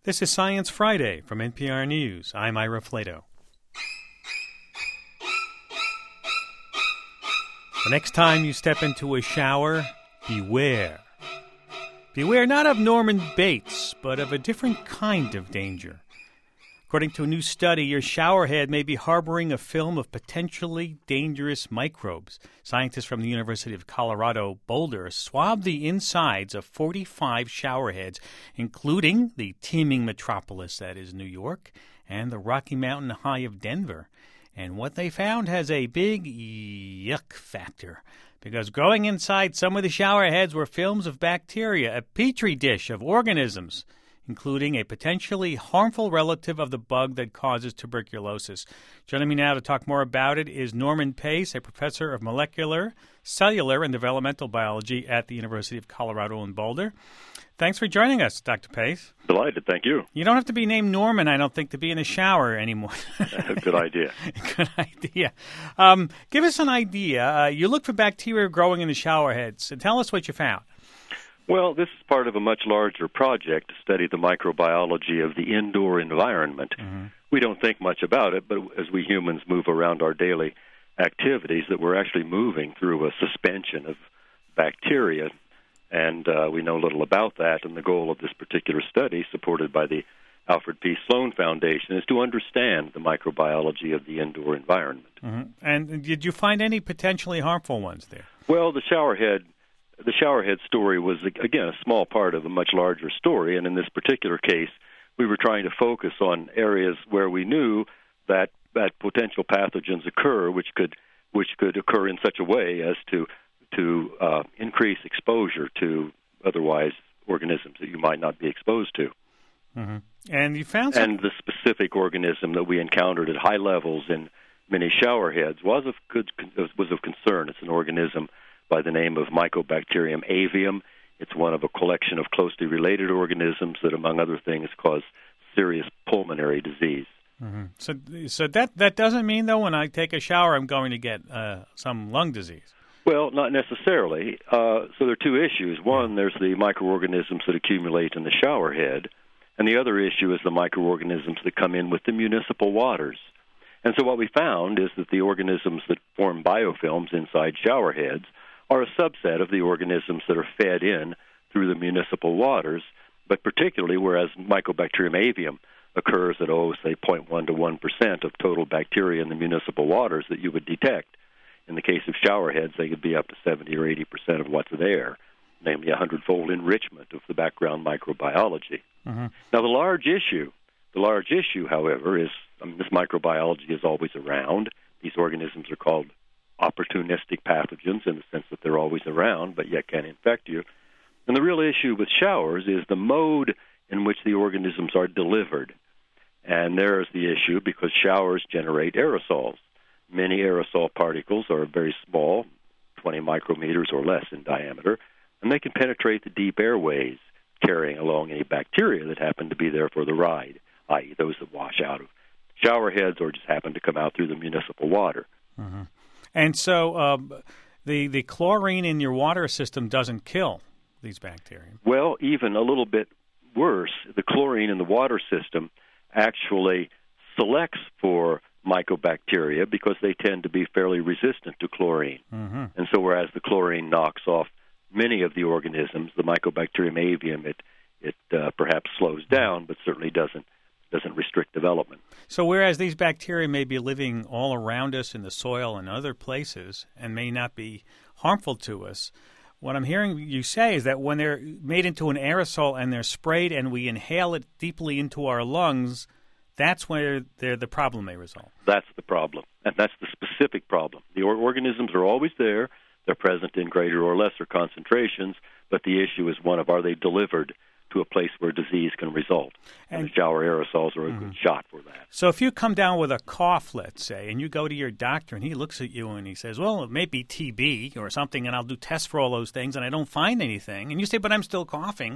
This is Science Friday from NPR News. I'm Ira Flato. The next time you step into a shower, beware. Beware not of Norman Bates, but of a different kind of danger. According to a new study, your shower head may be harboring a film of potentially dangerous microbes. Scientists from the University of Colorado Boulder swabbed the insides of 45 shower heads, including the teeming metropolis that is New York and the Rocky Mountain High of Denver. And what they found has a big yuck factor, because growing inside some of the shower heads were films of bacteria, a petri dish of organisms, including a potentially harmful relative of the bug that causes tuberculosis. Joining me now to talk more about it is Norman Pace, a professor of molecular, cellular, and developmental biology at the University of Colorado in Boulder. Thanks for joining us, Dr. Pace. Delighted, thank you. You don't have to be named Norman, I don't think, to be in a shower anymore. Good idea. Good idea. Give us an idea. You look for bacteria growing in the shower heads. Tell us what you found. Well, this is part of a much larger project to study the microbiology of the indoor environment. Mm-hmm. We don't think much about it, but as we humans move around our daily activities, that we're actually moving through a suspension of bacteria, and we know little about that. And the goal of this particular study, supported by the Alfred P. Sloan Foundation, is to understand the microbiology of the indoor environment. Mm-hmm. And did you find any potentially harmful ones there? Well, the showerhead story was, again, a small part of a much larger story, and in this particular case, we were trying to focus on areas where we knew that potential pathogens occur, which could occur in such a way as to increase exposure to otherwise organisms that you might not be exposed to. Mm-hmm. And you found and the specific organism that we encountered at high levels in many showerheads was of concern. It's an organism by the name of Mycobacterium avium. It's one of a collection of closely related organisms that, among other things, cause serious pulmonary disease. Mm-hmm. So that doesn't mean, though, when I take a shower, I'm going to get some lung disease? Well, not necessarily. So there are two issues. One, there's the microorganisms that accumulate in the shower head, and the other issue is the microorganisms that come in with the municipal waters. And so what we found is that the organisms that form biofilms inside shower heads are a subset of the organisms that are fed in through the municipal waters, but particularly whereas Mycobacterium avium occurs at, say, 0.1 to 1% of total bacteria in the municipal waters that you would detect. In the case of shower heads, they could be up to 70 or 80% of what's there, namely a 100-fold enrichment of the background microbiology. Mm-hmm. Now, the large issue, however, is this microbiology is always around. These organisms are called opportunistic pathogens in the sense that they're always around, but yet can infect you. And the real issue with showers is the mode in which the organisms are delivered. And there's the issue because showers generate aerosols. Many aerosol particles are very small, 20 micrometers or less in diameter, and they can penetrate the deep airways, carrying along any bacteria that happen to be there for the ride, i.e. those that wash out of shower heads or just happen to come out through the municipal water. Mm-hmm. And so the chlorine in your water system doesn't kill these bacteria? Well, even a little bit worse. The chlorine in the water system actually selects for mycobacteria because they tend to be fairly resistant to chlorine. Mm-hmm. And so whereas the chlorine knocks off many of the organisms, the Mycobacterium avium, it perhaps slows down, but certainly doesn't restrict development. So whereas these bacteria may be living all around us in the soil and other places and may not be harmful to us, what I'm hearing you say is that when they're made into an aerosol and they're sprayed and we inhale it deeply into our lungs, that's where the problem may result. That's the problem, and that's the specific problem. The organisms are always there. They're present in greater or lesser concentrations, but the issue is one of, are they delivered to a place where disease can result? And the shower aerosols are a good shot for that. So if you come down with a cough, let's say, and you go to your doctor and he looks at you and he says, well, it may be TB or something, and I'll do tests for all those things, and I don't find anything, and you say, but I'm still coughing,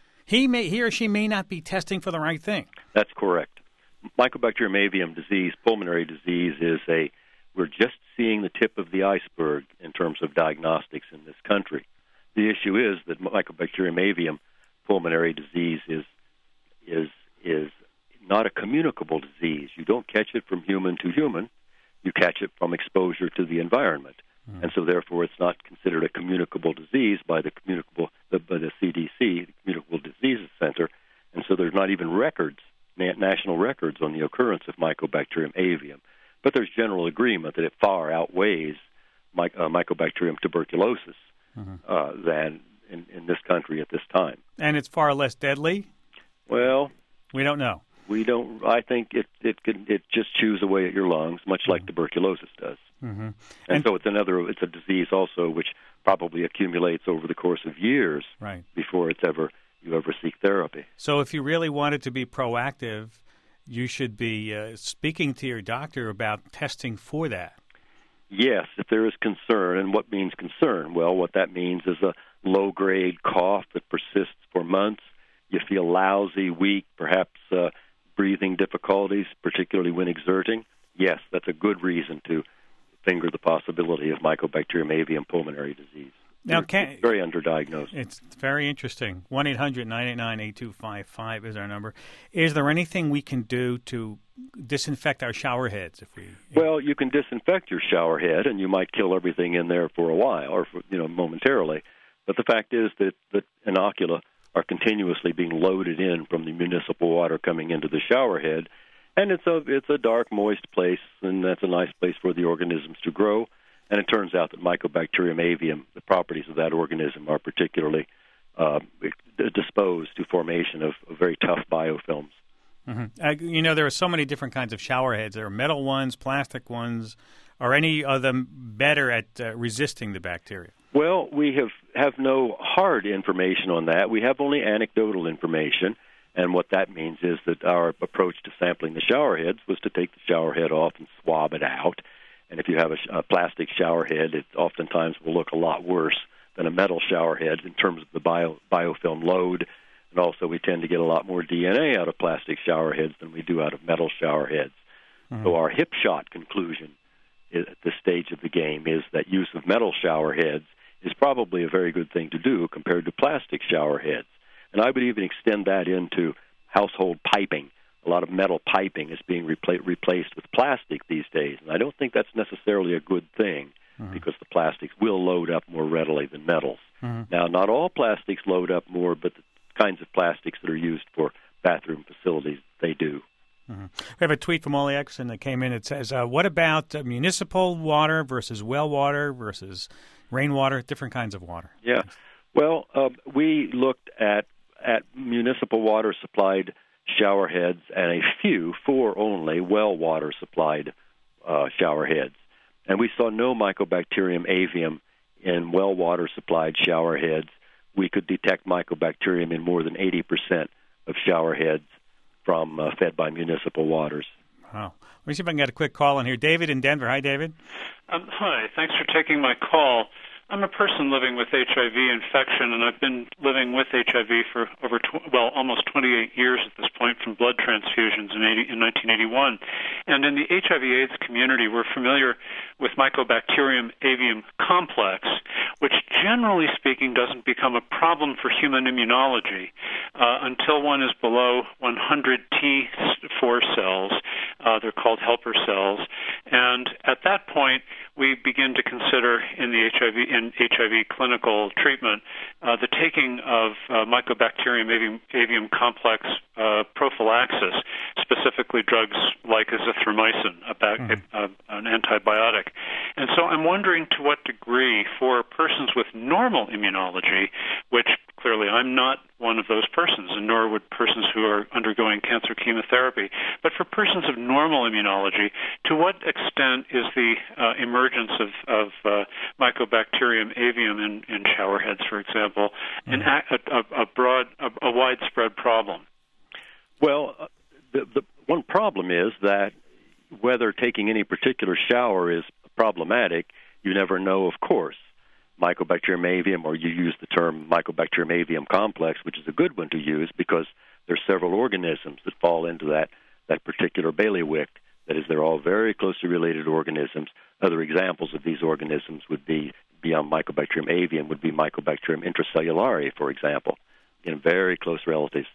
he or she may not be testing for the right thing. That's correct. Mycobacterium avium disease, pulmonary disease, we're just seeing the tip of the iceberg in terms of diagnostics in this country. The issue is that Mycobacterium avium pulmonary disease is is not a communicable disease. You don't catch it from human to human. You catch it from exposure to the environment. And so, therefore, it's not considered a communicable disease by the CDC, the Communicable Diseases Center. And so there's not even records, national records, on the occurrence of Mycobacterium avium. But there's general agreement that it far outweighs Mycobacterium tuberculosis than in this country at this time. And it's far less deadly? Well, we don't know. We don't. I think it just chews away at your lungs, much like tuberculosis does. And so it's a disease also which probably accumulates over the course of years before you ever seek therapy. So if you really wanted to be proactive, you should be speaking to your doctor about testing for that. Yes, if there is concern. And what means concern? Well, what that means is a low-grade cough that persists for months. You feel lousy, weak, perhaps breathing difficulties, particularly when exerting. Yes, that's a good reason to finger the possibility of Mycobacterium avium pulmonary disease. Now, it's very underdiagnosed. It's very interesting. 1-800-989-8255 is our number. Is there anything we can do to disinfect our shower heads? Well, you can disinfect your shower head, and you might kill everything in there for a while, or momentarily. But the fact is that the inocula are continuously being loaded in from the municipal water coming into the shower head, and it's a dark, moist place, and that's a nice place for the organisms to grow. And it turns out that Mycobacterium avium, the properties of that organism, are particularly disposed to formation of very tough biofilms. There are so many different kinds of shower heads. There are metal ones, plastic ones. Are any of them better at resisting the bacteria? Well, we have no hard information on that. We have only anecdotal information. And what that means is that our approach to sampling the shower heads was to take the shower head off and swab it out. And if you have a plastic shower head, it oftentimes will look a lot worse than a metal shower head in terms of the biofilm load. And also we tend to get a lot more DNA out of plastic shower heads than we do out of metal shower heads. So our hip shot conclusion at this stage of the game is that use of metal shower heads is probably a very good thing to do compared to plastic shower heads. And I would even extend that into household piping. A lot of metal piping is being replaced with plastic these days, and I don't think that's necessarily a good thing because the plastics will load up more readily than metals. Now, not all plastics load up more, but the kinds of plastics that are used for bathroom facilities, they do. We have a tweet from Ole Exon that came in. It says, what about municipal water versus well water versus rainwater, different kinds of water? Yeah. Well, we looked at municipal water-supplied shower heads and four only, well water-supplied shower heads. And we saw no Mycobacterium avium in well water-supplied shower heads. We could detect Mycobacterium in more than 80% of shower heads from fed by municipal waters. Wow. Let me see if I can get a quick call in here. David in Denver. Hi, David. Hi. Thanks for taking my call. I'm a person living with HIV infection, and I've been living with HIV for almost 28 years at this point from blood transfusions in 1981. And in the HIV/AIDS community, we're familiar with Mycobacterium avium complex, which generally speaking doesn't become a problem for human immunology until one is below 100 T4 cells. They're called helper cells. And at that point, we begin to consider in the HIV clinical treatment the taking of Mycobacterium avium complex prophylaxis, specifically drugs like azithromycin, an antibiotic. And so I'm wondering to what degree for persons with normal immunology, which clearly I'm not one of those persons, and nor would persons who are undergoing cancer chemotherapy, but for persons of normal immunology, to what extent is the emergence of Mycobacterium avium in shower heads, for example, a widespread problem? Well, the one problem is that whether taking any particular shower is problematic, you never know, of course. Mycobacterium avium, or you use the term Mycobacterium avium complex, which is a good one to use because there are several organisms that fall into that particular bailiwick. That is, they're all very closely related organisms. Other examples of these organisms would be, beyond Mycobacterium avium, would be Mycobacterium intracellulare, for example, very close relatives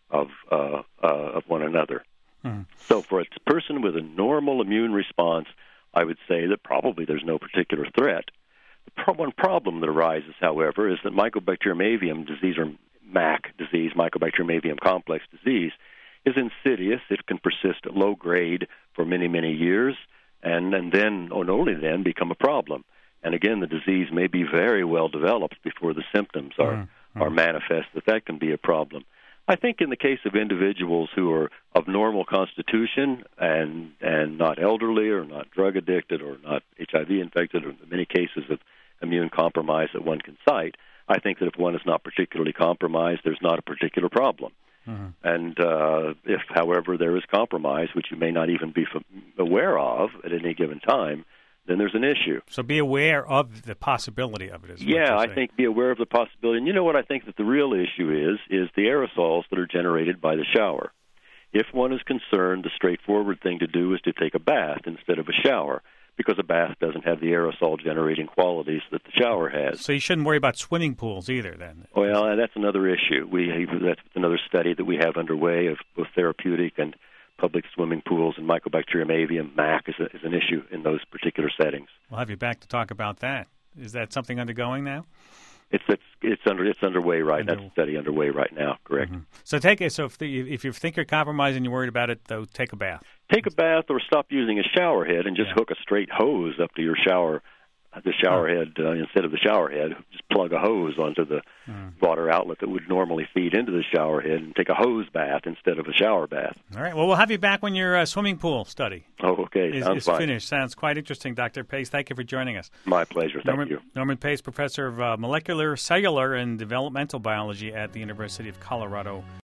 of one another. So for a person with a normal immune response, I would say that probably there's no particular threat. One problem that arises, however, is that Mycobacterium avium disease, or MAC disease, Mycobacterium avium complex disease, is insidious. It can persist at low grade for many, many years, and then, and only then, become a problem. And again, the disease may be very well developed before the symptoms are manifest, that can be a problem. I think in the case of individuals who are of normal constitution and not elderly or not drug addicted or not HIV infected, or in many cases of immune compromise that one can cite, I think that if one is not particularly compromised, there's not a particular problem. And if, however, there is compromise, which you may not even be aware of at any given time, then there's an issue. So be aware of the possibility of it. I think be aware of the possibility. And you know what I think that the real issue is the aerosols that are generated by the shower. If one is concerned, the straightforward thing to do is to take a bath instead of a shower, because a bath doesn't have the aerosol-generating qualities that the shower has. So you shouldn't worry about swimming pools either, then? Well, that's another issue. That's another study that we have underway of both therapeutic and public swimming pools, and Mycobacterium avium, MAC, is an issue in those particular settings. We'll have you back to talk about that. Is that something undergoing now? It's underway right now. That's a study underway right now. Correct. So if you think you're compromised and you're worried about it, though, take a bath. Take a bath, or stop using a shower head and just hook a straight hose up to your shower. The shower head, instead of the shower head, just plug a hose onto the water outlet that would normally feed into the shower head, and take a hose bath instead of a shower bath. All right. Well, we'll have you back when your swimming pool study is finished. Sounds quite interesting, Dr. Pace. Thank you for joining us. My pleasure. Thank you. Norman Pace, professor of molecular, cellular, and developmental biology at the University of Colorado